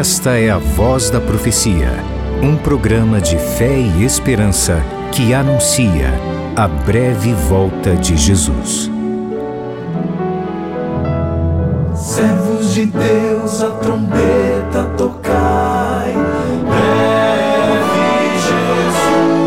Esta é a Voz da Profecia, um programa de fé e esperança que anuncia a breve volta de Jesus. Servos de Deus, a trombeta tocai, breve Jesus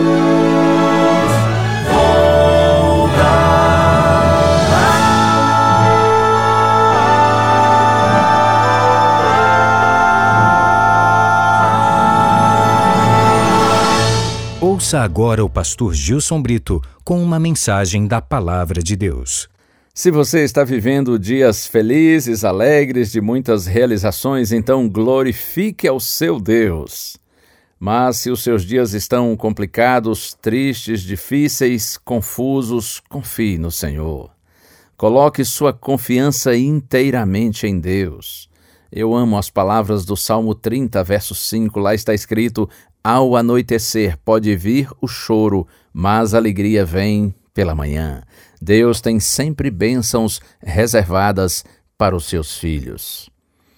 Ouça agora o pastor Gilson Brito com uma mensagem da Palavra de Deus. Se você está vivendo dias felizes, alegres, de muitas realizações, então glorifique ao seu Deus. Mas se os seus dias estão complicados, tristes, difíceis, confusos, confie no Senhor. Coloque sua confiança inteiramente em Deus. Eu amo as palavras do Salmo 30, verso 5. Lá está escrito: ao anoitecer pode vir o choro, mas a alegria vem pela manhã. Deus tem sempre bênçãos reservadas para os seus filhos.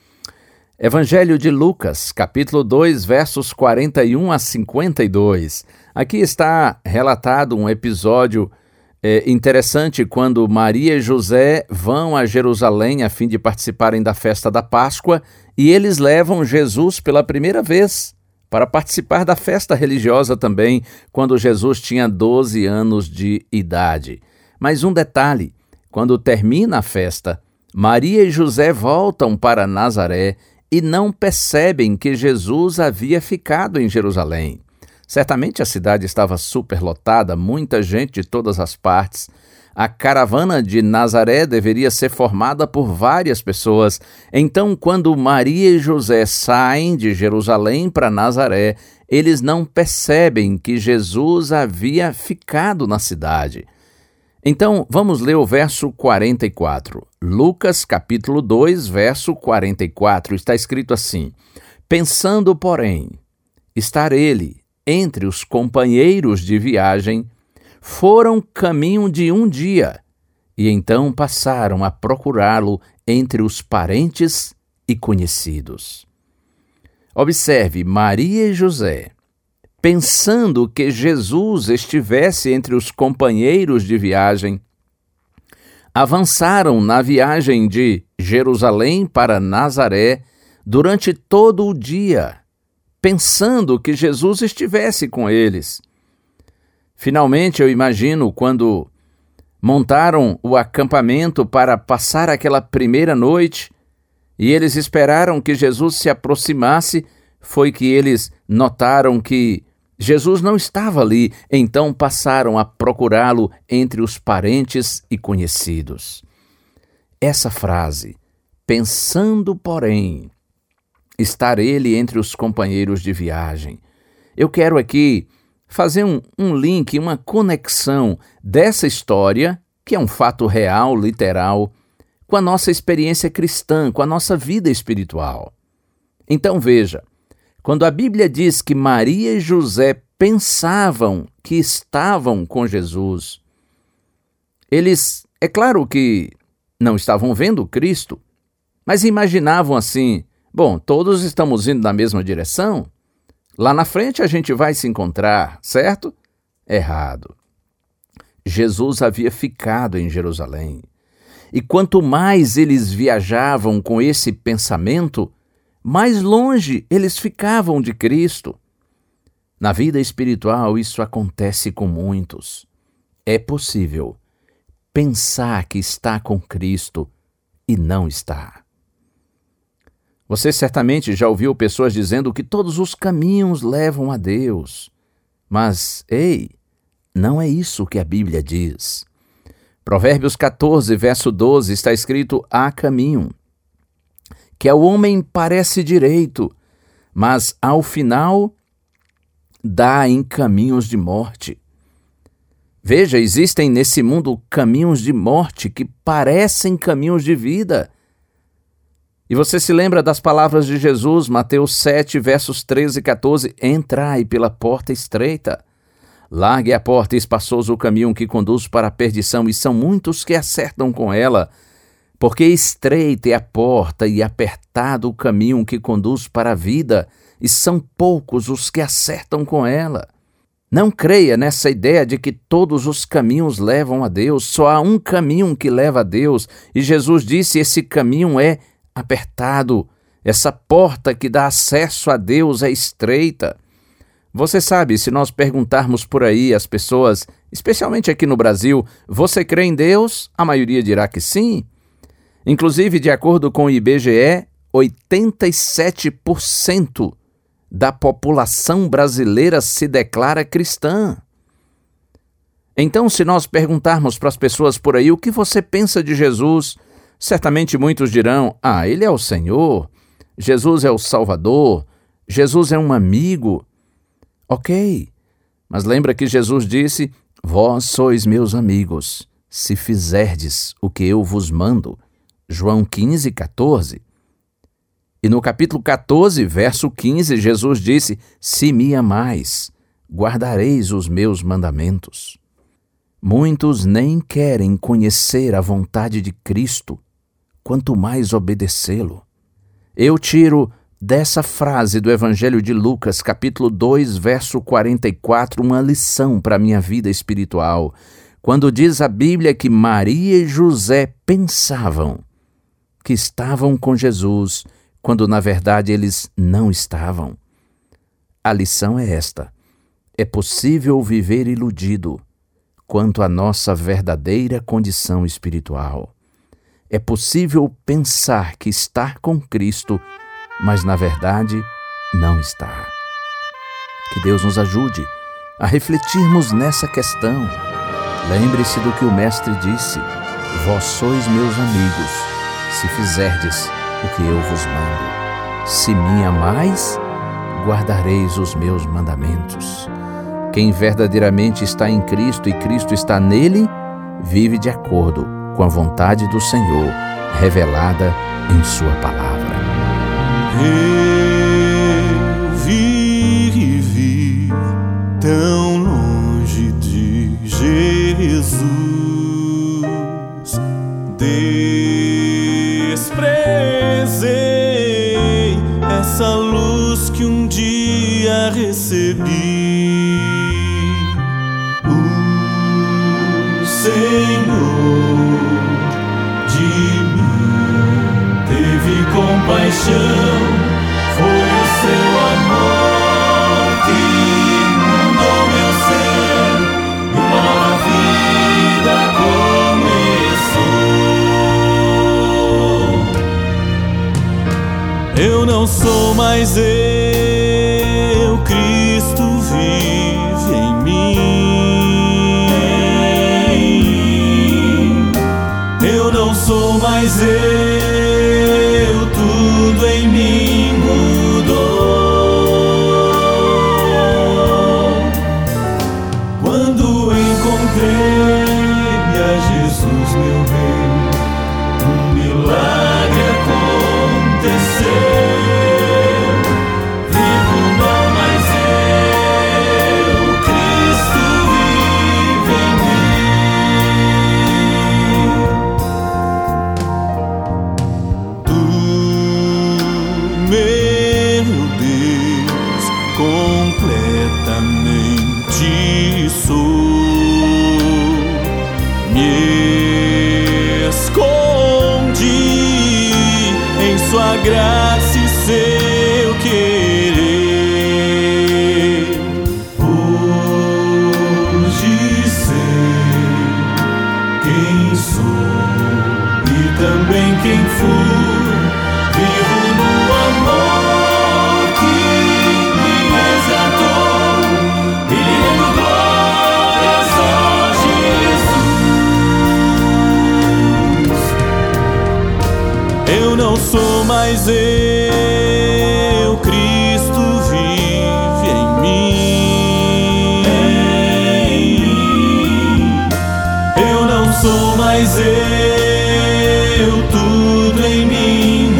Evangelho de Lucas, capítulo 2, versos 41 a 52. Aqui está relatado um episódio interessante quando Maria e José vão a Jerusalém a fim de participarem da festa da Páscoa e eles levam Jesus pela primeira vez para participar da festa religiosa também, quando Jesus tinha 12 anos de idade. Mas um detalhe, quando termina a festa, Maria e José voltam para Nazaré e não percebem que Jesus havia ficado em Jerusalém. Certamente a cidade estava superlotada, muita gente de todas as partes. A caravana de Nazaré deveria ser formada por várias pessoas. Então, quando Maria e José saem de Jerusalém para Nazaré, eles não percebem que Jesus havia ficado na cidade. Então, vamos ler o verso 44. Lucas, capítulo 2, verso 44, está escrito assim: pensando, porém, estar ele entre os companheiros de viagem, foram caminho de um dia, e então passaram a procurá-lo entre os parentes e conhecidos. Observe, Maria e José, pensando que Jesus estivesse entre os companheiros de viagem, avançaram na viagem de Jerusalém para Nazaré durante todo o dia, pensando que Jesus estivesse com eles. Finalmente, eu imagino, quando montaram o acampamento para passar aquela primeira noite e eles esperaram que Jesus se aproximasse, foi que eles notaram que Jesus não estava ali, então passaram a procurá-lo entre os parentes e conhecidos. Essa frase, pensando, porém, estar ele entre os companheiros de viagem. Eu quero aqui fazer um link, uma conexão dessa história, que é um fato real, literal, com a nossa experiência cristã, com a nossa vida espiritual. Então veja, quando a Bíblia diz que Maria e José pensavam que estavam com Jesus, eles, é claro que não estavam vendo Cristo, mas imaginavam assim: bom, todos estamos indo na mesma direção, lá na frente a gente vai se encontrar, certo? Errado. Jesus havia ficado em Jerusalém. E quanto mais eles viajavam com esse pensamento, mais longe eles ficavam de Cristo. Na vida espiritual, isso acontece com muitos. É possível pensar que está com Cristo e não está. Você certamente já ouviu pessoas dizendo que todos os caminhos levam a Deus. Mas, ei, não é isso que a Bíblia diz. Provérbios 14, verso 12, está escrito: há caminho, que ao homem parece direito, mas ao final dá em caminhos de morte. Veja, existem nesse mundo caminhos de morte que parecem caminhos de vida. E você se lembra das palavras de Jesus, Mateus 7, versos 13 e 14, entrai pela porta estreita. Largue a porta e espaçoso o caminho que conduz para a perdição, e são muitos que acertam com ela. Porque estreita é a porta e apertado o caminho que conduz para a vida, e são poucos os que acertam com ela. Não creia nessa ideia de que todos os caminhos levam a Deus. Só há um caminho que leva a Deus, e Jesus disse: esse caminho é apertado. Essa porta que dá acesso a Deus é estreita. Você sabe, se nós perguntarmos por aí às pessoas, especialmente aqui no Brasil, você crê em Deus? A maioria dirá que sim. Inclusive, de acordo com o IBGE, 87% da população brasileira se declara cristã. Então, se nós perguntarmos para as pessoas por aí o que você pensa de Jesus, certamente muitos dirão: ele é o Senhor, Jesus é o Salvador, Jesus é um amigo. Ok, mas lembra que Jesus disse: vós sois meus amigos, se fizerdes o que eu vos mando. João 15, 14. E no capítulo 14, verso 15, Jesus disse: se me amais, guardareis os meus mandamentos. Muitos nem querem conhecer a vontade de Cristo, quanto mais obedecê-lo. Eu tiro dessa frase do Evangelho de Lucas, capítulo 2, verso 44, uma lição para a minha vida espiritual, quando diz a Bíblia que Maria e José pensavam que estavam com Jesus, quando na verdade eles não estavam. A lição é esta: é possível viver iludido quanto à nossa verdadeira condição espiritual. É possível pensar que está com Cristo, mas na verdade não está. Que Deus nos ajude a refletirmos nessa questão. Lembre-se do que o Mestre disse: vós sois meus amigos, se fizerdes o que eu vos mando. Se me amais, guardareis os meus mandamentos. Quem verdadeiramente está em Cristo e Cristo está nele, vive de acordo com a vontade do Senhor, revelada em sua palavra. Eu vivi tão longe de Jesus, desprezei essa luz que um dia recebi. O Senhor de mim teve compaixão, foi o seu amor que inundou meu ser, e uma nova vida começou. Eu não sou mais eu, Cristo vive em mim. Eu não sou mais eu, tudo em mim mudou. Quando encontrei a Jesus, meu Rei, um milagre aconteceu. Vivo não mais eu, Cristo vive em mim. Tu, meu Deus, completamente sou. Me escondi em sua graça e seu querer. Hoje sei quem sou e também quem fui. Vivo no amor que me resgatou e lhe rendo glórias, ó Jesus. Eu não sou mais eu, Cristo vive em mim. Eu não sou mais eu, tudo em mim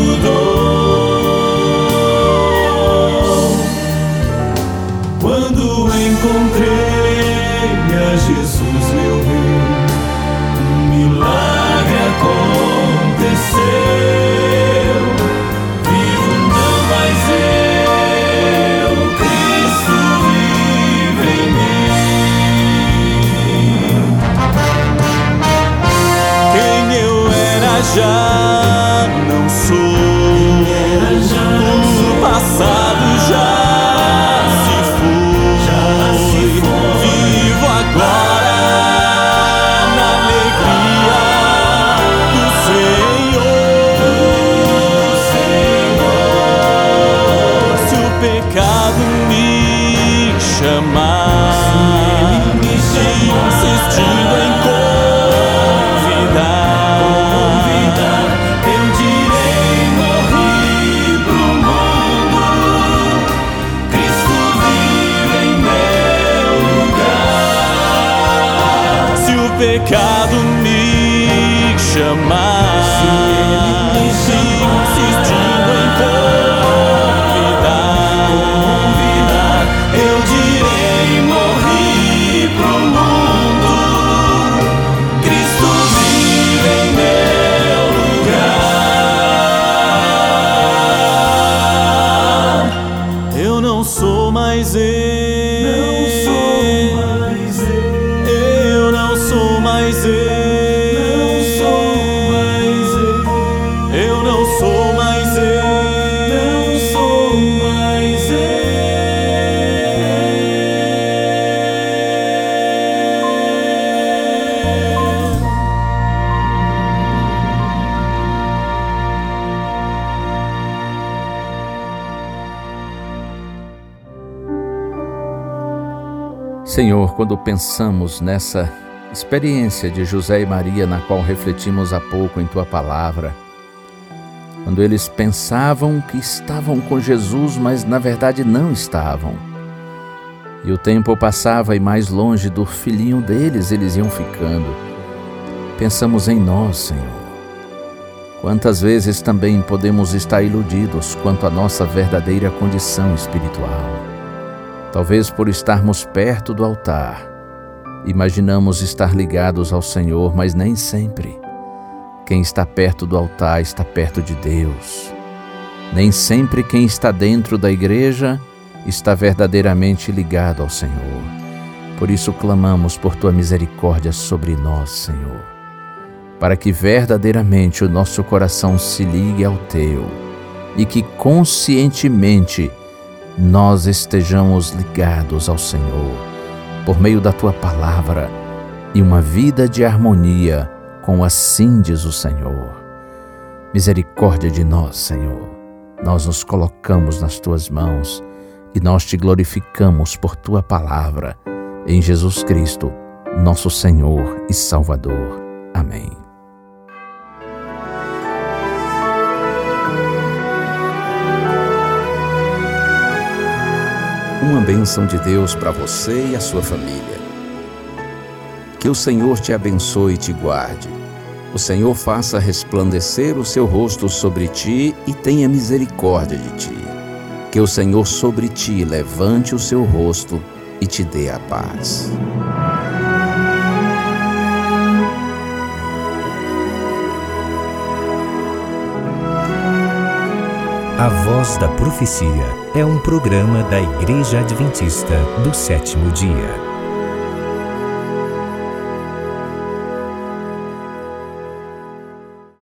mudou. Quando encontrei a Jesus, meu Rei, um milagre aconteceu. pecado me chamar, insistindo em convidar, eu direi: morri pro mundo, Cristo vive em meu lugar. Se o pecado me chamar, insistindo em convidar, eu direi: morri pro mundo, Cristo vive em meu lugar. Eu não sou mais eu, eu não sou mais eu, eu não sou mais eu, não sou mais eu. Senhor, quando pensamos nessa experiência de José e Maria, na qual refletimos há pouco em Tua Palavra, quando eles pensavam que estavam com Jesus, mas na verdade não estavam, e o tempo passava e mais longe do filhinho deles eles iam ficando, pensamos em nós, Senhor. Quantas vezes também podemos estar iludidos quanto à nossa verdadeira condição espiritual. Talvez por estarmos perto do altar, imaginamos estar ligados ao Senhor, mas nem sempre. Quem está perto do altar está perto de Deus. Nem sempre quem está dentro da igreja está verdadeiramente ligado ao Senhor. Por isso clamamos por Tua misericórdia sobre nós, Senhor, para que verdadeiramente o nosso coração se ligue ao Teu e que conscientemente nós estejamos ligados ao Senhor por meio da Tua Palavra e uma vida de harmonia com assim diz o Senhor. Misericórdia de nós, Senhor. Nós nos colocamos nas Tuas mãos e nós Te glorificamos por Tua Palavra, em Jesus Cristo, nosso Senhor e Salvador. Amém. Uma bênção de Deus para você e a sua família. Que o Senhor te abençoe e te guarde. O Senhor faça resplandecer o seu rosto sobre ti e tenha misericórdia de ti. Que o Senhor sobre ti levante o seu rosto e te dê a paz. A Voz da Profecia é um programa da Igreja Adventista do Sétimo Dia.